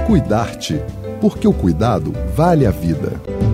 Cuidar-te, porque o cuidado vale a vida.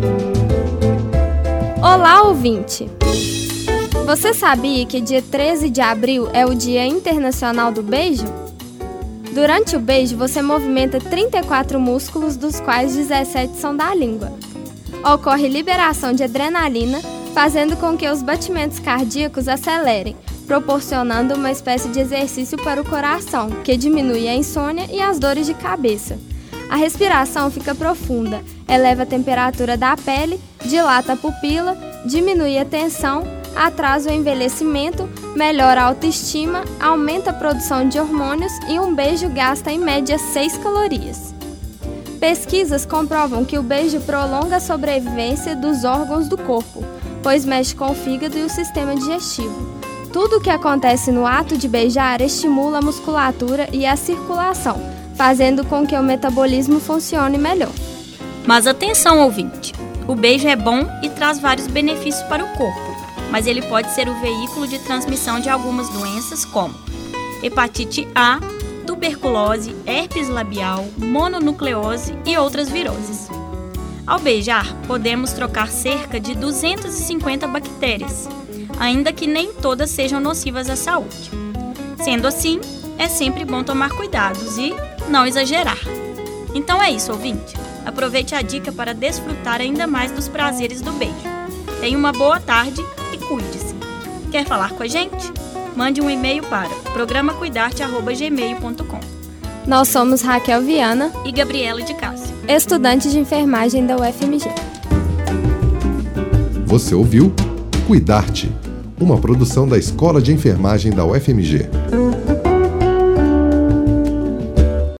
Olá, ouvinte! Você sabia que dia 13 de abril é o Dia Internacional do Beijo? Durante o beijo, você movimenta 34 músculos, dos quais 17 são da língua. Ocorre liberação de adrenalina, fazendo com que os batimentos cardíacos acelerem, proporcionando uma espécie de exercício para o coração, que diminui a insônia e as dores de cabeça. A respiração fica profunda, eleva a temperatura da pele, dilata a pupila, diminui a tensão, atrasa o envelhecimento, melhora a autoestima, aumenta a produção de hormônios e um beijo gasta em média 6 calorias. Pesquisas comprovam que o beijo prolonga a sobrevivência dos órgãos do corpo, pois mexe com o fígado e o sistema digestivo. Tudo o que acontece no ato de beijar estimula a musculatura e a circulação, fazendo com que o metabolismo funcione melhor. Mas atenção, ouvinte! O beijo é bom e traz vários benefícios para o corpo, mas ele pode ser o veículo de transmissão de algumas doenças como hepatite A, tuberculose, herpes labial, mononucleose e outras viroses. Ao beijar, podemos trocar cerca de 250 bactérias, ainda que nem todas sejam nocivas à saúde. Sendo assim, é sempre bom tomar cuidados e não exagerar. Então é isso, ouvinte. Aproveite a dica para desfrutar ainda mais dos prazeres do beijo. Tenha uma boa tarde e cuide-se. Quer falar com a gente? Mande um e-mail para programacuidarte@gmail.com. Nós somos Raquel Viana e Gabriela de Cássio, estudantes de enfermagem da UFMG. Você ouviu Cuidar-te, uma produção da Escola de Enfermagem da UFMG.